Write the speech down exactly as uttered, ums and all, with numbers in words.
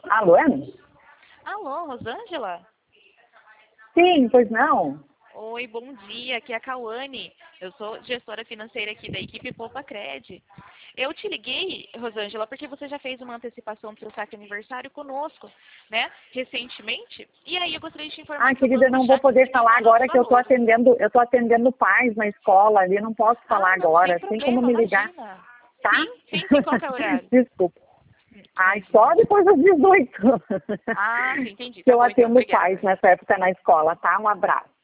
Alô, Anne? Alô, Rosângela? Sim, pois não? Oi, bom dia, aqui é a Cauane. Eu sou gestora financeira aqui da equipe Poupa Cred. Eu te liguei, Rosângela, porque você já fez uma antecipação do seu saque aniversário conosco, né, recentemente. E aí eu gostaria de te informar Ah, que o querida, banco não vou já poder falar disponibilizou nossos agora que eu tô valores. atendendo, eu tô atendendo pais na escola ali, não posso falar Ah, não, sem agora. Tem como problema, me ligar, imagina. tá? Sim, sim, sim, qual que é o horário? Desculpa. Hum, Ai, Imagina. só depois das dezoito. Ah, sim, entendi. Que Tá eu bom então, atendo obrigada. pais nessa época na escola, tá? Um abraço.